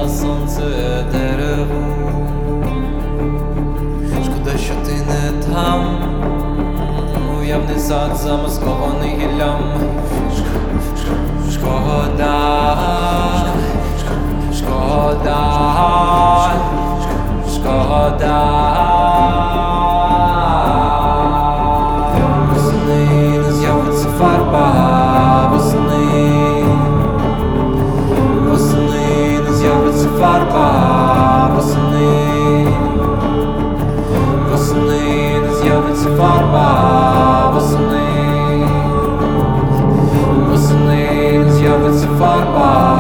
на сонце дереву. Шкода, що ти не там, уявний сад замаскований гіллям. Шкода, шкода, шкода. Восени не з'явиться фарба, восени, восени не з'явиться фарба, восени, восени не з'явиться фарба, восени, восени не з'явиться фарба.